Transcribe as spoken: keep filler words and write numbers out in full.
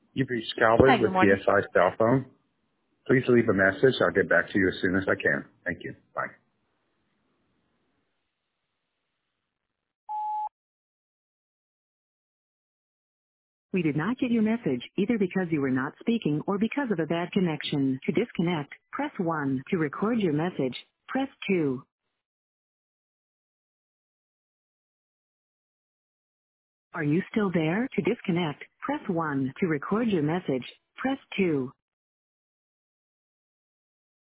You've reached Hi, Calvert good with morning. P S I cell phone. Please leave a message. I'll get back to you as soon as I can. Thank you. Bye. We did not get your message either because you were not speaking or because of a bad connection. To disconnect, press one. To record your message, press two. Are you still there? To disconnect, press one. To record your message, press two.